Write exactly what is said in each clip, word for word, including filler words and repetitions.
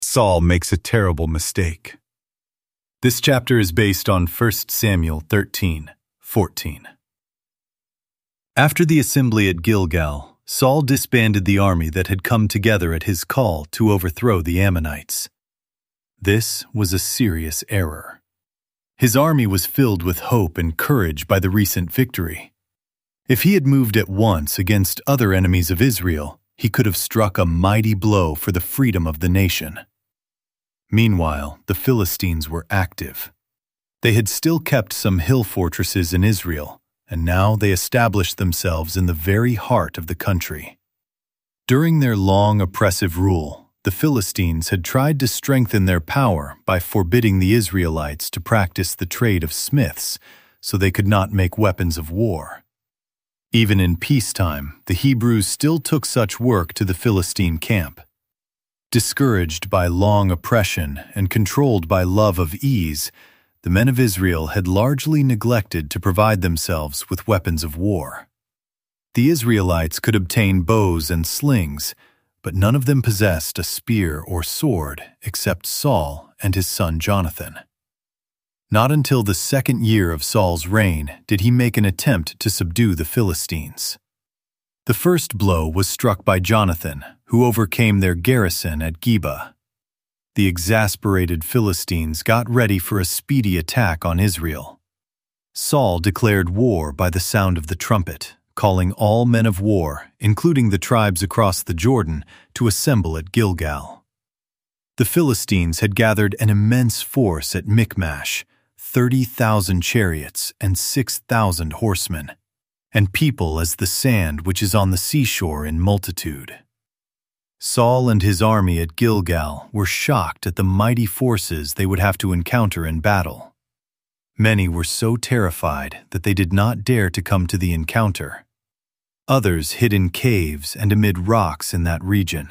Saul makes a terrible mistake. This chapter is based on First Samuel thirteen fourteen. After the assembly at Gilgal, Saul disbanded the army that had come together at his call to overthrow the Ammonites. This was a serious error. His army was filled with hope and courage by the recent victory. If he had moved at once against other enemies of Israel, he could have struck a mighty blow for the freedom of the nation. Meanwhile, the Philistines were active. They had still kept some hill fortresses in Israel, and now they established themselves in the very heart of the country. During their long, oppressive rule, the Philistines had tried to strengthen their power by forbidding the Israelites to practice the trade of smiths so they could not make weapons of war. Even in peacetime, the Hebrews still took such work to the Philistine camp. Discouraged by long oppression and controlled by love of ease, the men of Israel had largely neglected to provide themselves with weapons of war. The Israelites could obtain bows and slings, but none of them possessed a spear or sword except Saul and his son Jonathan. Not until the second year of Saul's reign did he make an attempt to subdue the Philistines. The first blow was struck by Jonathan, who overcame their garrison at Geba. The exasperated Philistines got ready for a speedy attack on Israel. Saul declared war by the sound of the trumpet, calling all men of war, including the tribes across the Jordan, to assemble at Gilgal. The Philistines had gathered an immense force at Michmash, thirty thousand chariots and six thousand horsemen, and people as the sand which is on the seashore in multitude. Saul and his army at Gilgal were shocked at the mighty forces they would have to encounter in battle. Many were so terrified that they did not dare to come to the encounter. Others hid in caves and amid rocks in that region.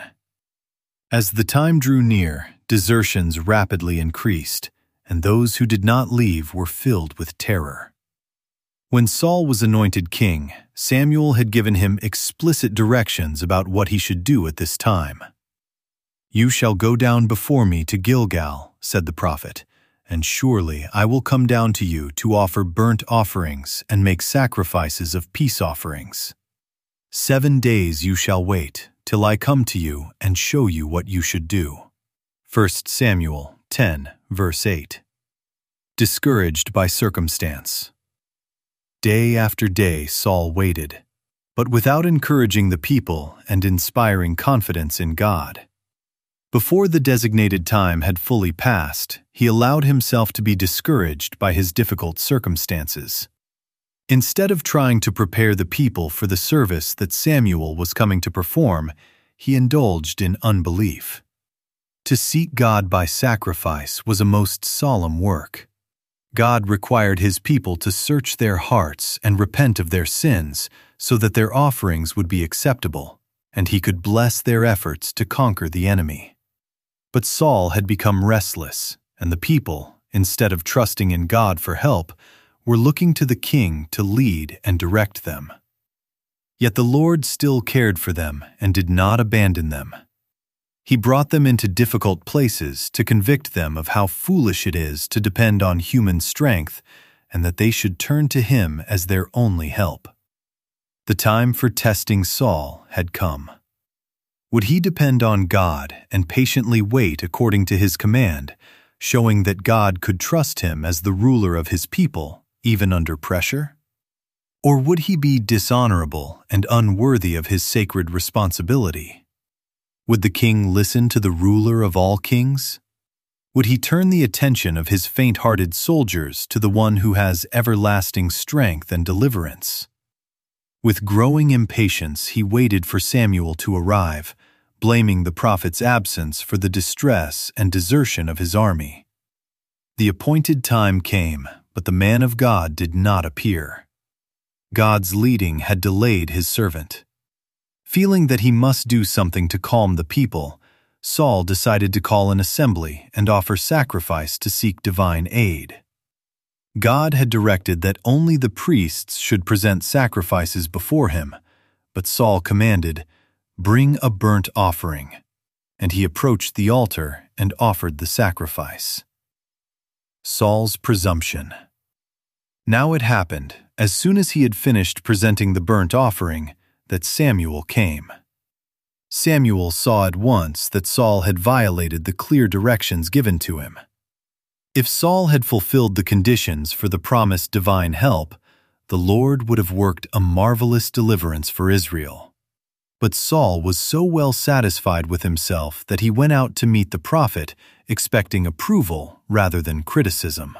As the time drew near, desertions rapidly increased, and those who did not leave were filled with terror. When Saul was anointed king, Samuel had given him explicit directions about what he should do at this time. "You shall go down before me to Gilgal," said the prophet, "and surely I will come down to you to offer burnt offerings and make sacrifices of peace offerings. Seven days you shall wait, till I come to you and show you what you should do." First Samuel ten, verse eight. Discouraged by circumstance. Day after day Saul waited, but without encouraging the people and inspiring confidence in God. Before the designated time had fully passed, he allowed himself to be discouraged by his difficult circumstances. Instead of trying to prepare the people for the service that Samuel was coming to perform, he indulged in unbelief. To seek God by sacrifice was a most solemn work. God required his people to search their hearts and repent of their sins so that their offerings would be acceptable, and he could bless their efforts to conquer the enemy. But Saul had become restless, and the people, instead of trusting in God for help, were looking to the king to lead and direct them. Yet the Lord still cared for them and did not abandon them. He brought them into difficult places to convict them of how foolish it is to depend on human strength and that they should turn to him as their only help. The time for testing Saul had come. Would he depend on God and patiently wait according to his command, showing that God could trust him as the ruler of his people, even under pressure? Or would he be dishonorable and unworthy of his sacred responsibility? Would the king listen to the ruler of all kings? Would he turn the attention of his faint-hearted soldiers to the one who has everlasting strength and deliverance? With growing impatience, he waited for Samuel to arrive, blaming the prophet's absence for the distress and desertion of his army. The appointed time came, but the man of God did not appear. God's leading had delayed his servant. Feeling that he must do something to calm the people, Saul decided to call an assembly and offer sacrifice to seek divine aid. God had directed that only the priests should present sacrifices before him, but Saul commanded, "Bring a burnt offering." And he approached the altar and offered the sacrifice. Saul's presumption. Now it happened, as soon as he had finished presenting the burnt offering, that Samuel came. Samuel saw at once that Saul had violated the clear directions given to him. If Saul had fulfilled the conditions for the promised divine help, the Lord would have worked a marvelous deliverance for Israel. But Saul was so well satisfied with himself that he went out to meet the prophet, expecting approval rather than criticism.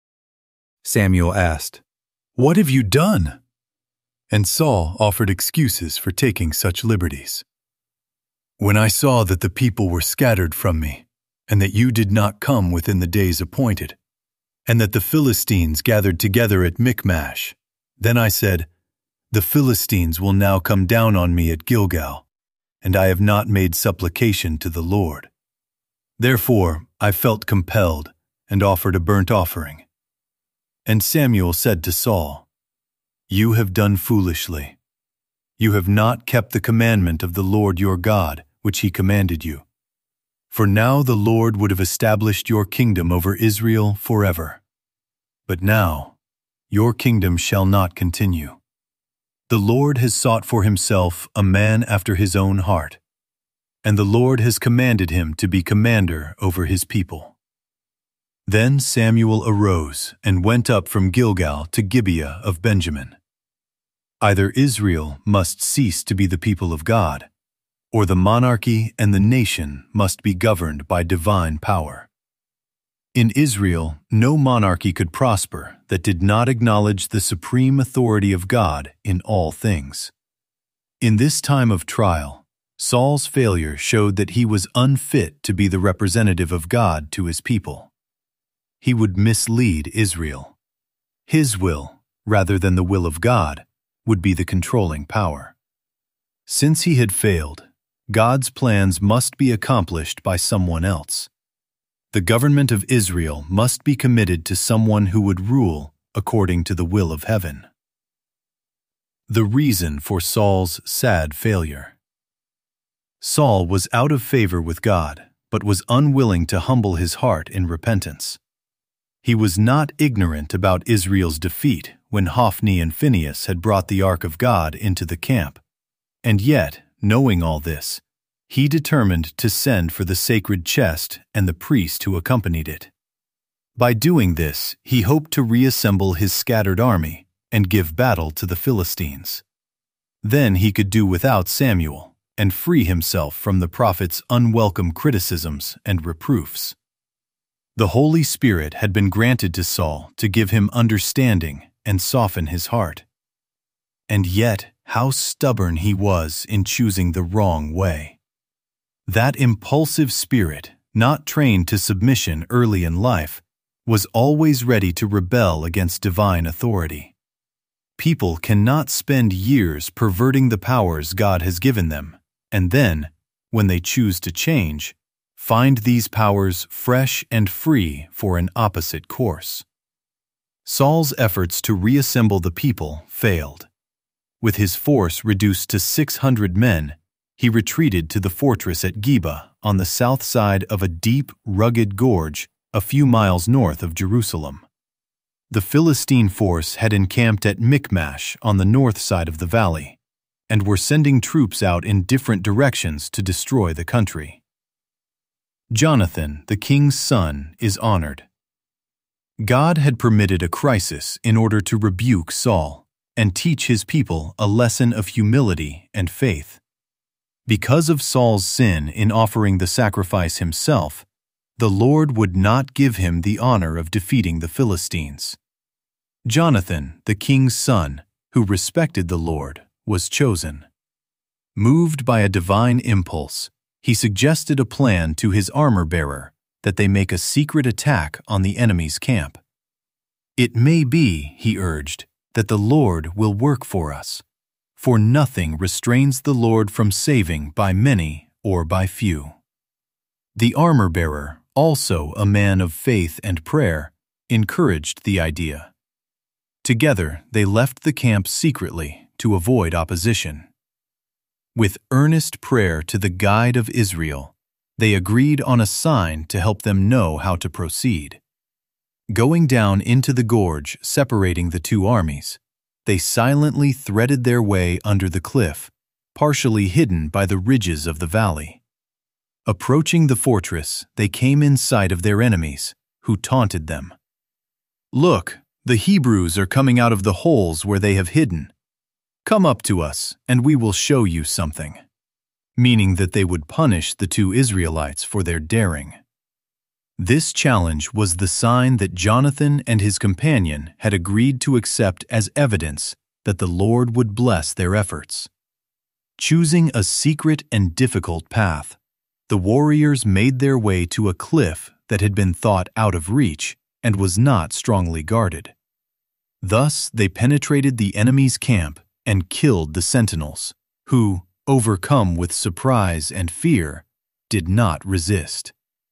Samuel asked, "What have you done?" And Saul offered excuses for taking such liberties. "When I saw that the people were scattered from me, and that you did not come within the days appointed, and that the Philistines gathered together at Michmash, then I said, 'The Philistines will now come down on me at Gilgal, and I have not made supplication to the Lord.' Therefore I felt compelled and offered a burnt offering. And Samuel said to Saul, 'You have done foolishly. You have not kept the commandment of the Lord your God, which he commanded you. For now the Lord would have established your kingdom over Israel forever. But now your kingdom shall not continue. The Lord has sought for himself a man after his own heart, and the Lord has commanded him to be commander over his people.' Then Samuel arose and went up from Gilgal to Gibeah of Benjamin. Either Israel must cease to be the people of God, or the monarchy and the nation must be governed by divine power. In Israel, no monarchy could prosper that did not acknowledge the supreme authority of God in all things. In this time of trial, Saul's failure showed that he was unfit to be the representative of God to his people. He would mislead Israel. His will, rather than the will of God, would be the controlling power. Since he had failed, God's plans must be accomplished by someone else. The government of Israel must be committed to someone who would rule according to the will of heaven. The reason for Saul's sad failure. Saul was out of favor with God, but was unwilling to humble his heart in repentance. He was not ignorant about Israel's defeat when Hophni and Phinehas had brought the ark of God into the camp, and yet, knowing all this, he determined to send for the sacred chest and the priest who accompanied it. By doing this, he hoped to reassemble his scattered army and give battle to the Philistines. Then he could do without Samuel and free himself from the prophet's unwelcome criticisms and reproofs. The Holy Spirit had been granted to Saul to give him understanding and soften his heart. And yet, how stubborn he was in choosing the wrong way. That impulsive spirit, not trained to submission early in life, was always ready to rebel against divine authority. People cannot spend years perverting the powers God has given them, and then, when they choose to change, find these powers fresh and free for an opposite course. Saul's efforts to reassemble the people failed. With his force reduced to six hundred men, he retreated to the fortress at Geba on the south side of a deep, rugged gorge a few miles north of Jerusalem. The Philistine force had encamped at Michmash on the north side of the valley, and were sending troops out in different directions to destroy the country. Jonathan, the king's son, is honored. God had permitted a crisis in order to rebuke Saul and teach his people a lesson of humility and faith. Because of Saul's sin in offering the sacrifice himself, the Lord would not give him the honor of defeating the Philistines. Jonathan, the king's son, who respected the Lord, was chosen. Moved by a divine impulse, he suggested a plan to his armor-bearer that they make a secret attack on the enemy's camp. "It may be," he urged, "that the Lord will work for us, for nothing restrains the Lord from saving by many or by few." The armor-bearer, also a man of faith and prayer, encouraged the idea. Together they left the camp secretly to avoid opposition. With earnest prayer to the guide of Israel, They agreed on a sign to help them know how to proceed. Going down into the gorge separating the two armies, they silently threaded their way under the cliff, partially hidden by the ridges of the valley. Approaching the fortress, they came in sight of their enemies, who taunted them. "Look, the Hebrews are coming out of the holes where they have hidden. Come up to us, and we will show you something," meaning that they would punish the two Israelites for their daring. This challenge was the sign that Jonathan and his companion had agreed to accept as evidence that the Lord would bless their efforts. Choosing a secret and difficult path, the warriors made their way to a cliff that had been thought out of reach and was not strongly guarded. Thus they penetrated the enemy's camp and killed the sentinels, who, overcome with surprise and fear, did not resist.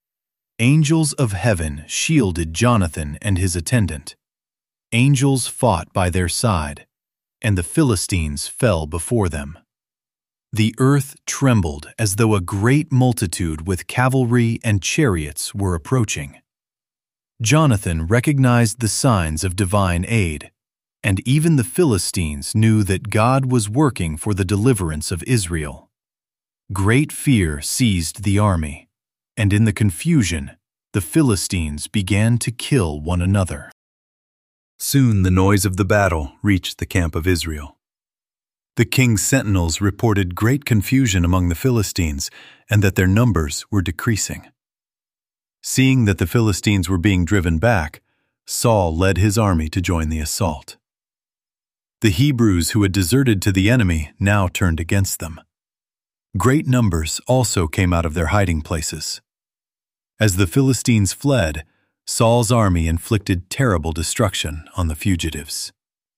Angels of heaven shielded Jonathan and his attendant. Angels fought by their side, and the Philistines fell before them. The earth trembled as though a great multitude with cavalry and chariots were approaching. Jonathan recognized the signs of divine aid, and even the Philistines knew that God was working for the deliverance of Israel. Great fear seized the army, and in the confusion, the Philistines began to kill one another. Soon the noise of the battle reached the camp of Israel. The king's sentinels reported great confusion among the Philistines and that their numbers were decreasing. Seeing that the Philistines were being driven back, Saul led his army to join the assault. The Hebrews who had deserted to the enemy now turned against them. Great numbers also came out of their hiding places. As the Philistines fled, Saul's army inflicted terrible destruction on the fugitives.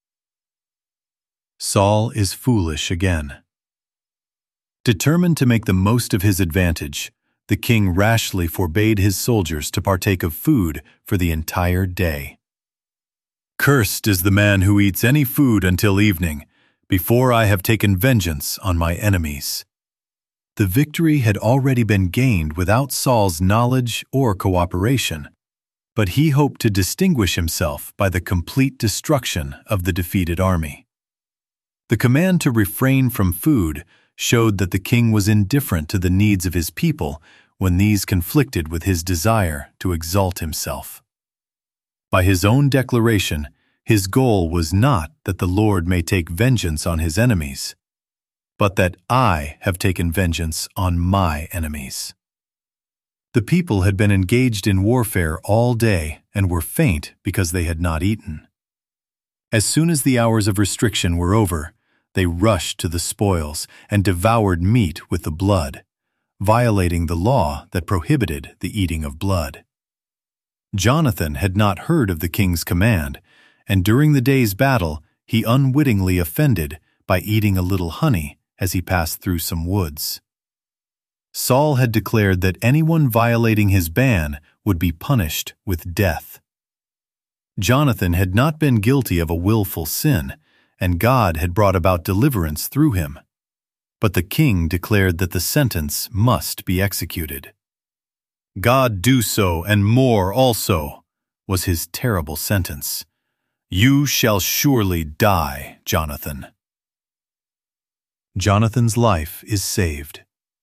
Saul is foolish again. Determined to make the most of his advantage, the king rashly forbade his soldiers to partake of food for the entire day. "Cursed is the man who eats any food until evening, before I have taken vengeance on my enemies." The victory had already been gained without Saul's knowledge or cooperation, but he hoped to distinguish himself by the complete destruction of the defeated army. The command to refrain from food showed that the king was indifferent to the needs of his people when these conflicted with his desire to exalt himself. By his own declaration, his goal was not that the Lord may take vengeance on his enemies, but that I have taken vengeance on my enemies. The people had been engaged in warfare all day and were faint because they had not eaten. As soon as the hours of restriction were over, they rushed to the spoils and devoured meat with the blood, violating the law that prohibited the eating of blood. Jonathan had not heard of the king's command, and during the day's battle he unwittingly offended by eating a little honey as he passed through some woods. Saul had declared that anyone violating his ban would be punished with death. Jonathan had not been guilty of a willful sin, and God had brought about deliverance through him. But the king declared that the sentence must be executed. "God do so and more also," was his terrible sentence. "You shall surely die, Jonathan." Jonathan's life is saved.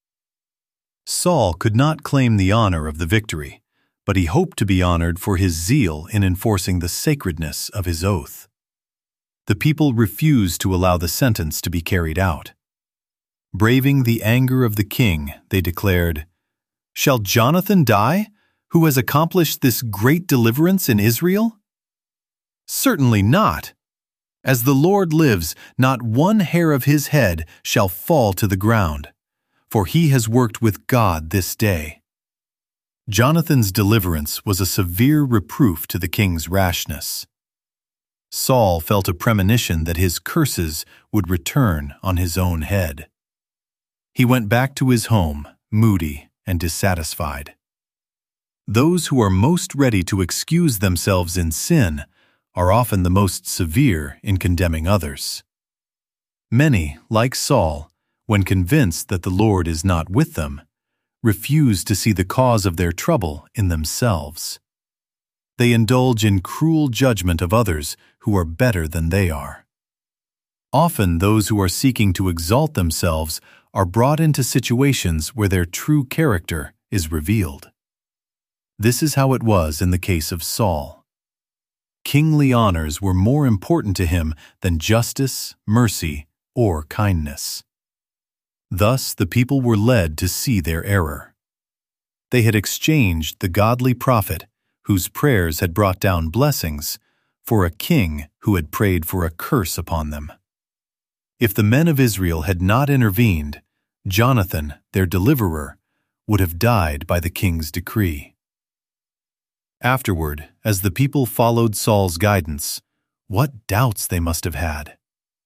Saul could not claim the honor of the victory, but he hoped to be honored for his zeal in enforcing the sacredness of his oath. The people refused to allow the sentence to be carried out. Braving the anger of the king, they declared, "Shall Jonathan die, who has accomplished this great deliverance in Israel? Certainly not. As the Lord lives, not one hair of his head shall fall to the ground, for he has worked with God this day." Jonathan's deliverance was a severe reproof to the king's rashness. Saul felt a premonition that his curses would return on his own head. He went back to his home, moody and dissatisfied. Those who are most ready to excuse themselves in sin are often the most severe in condemning others. Many, like Saul, when convinced that the Lord is not with them, refuse to see the cause of their trouble in themselves. They indulge in cruel judgment of others who are better than they are. Often those who are seeking to exalt themselves are brought into situations where their true character is revealed. This is how it was in the case of Saul. Kingly honors were more important to him than justice, mercy, or kindness. Thus the people were led to see their error. They had exchanged the godly prophet, whose prayers had brought down blessings, for a king who had prayed for a curse upon them. If the men of Israel had not intervened, Jonathan, their deliverer, would have died by the king's decree. Afterward, as the people followed Saul's guidance, what doubts they must have had!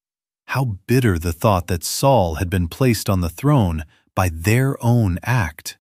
How bitter the thought that Saul had been placed on the throne by their own act!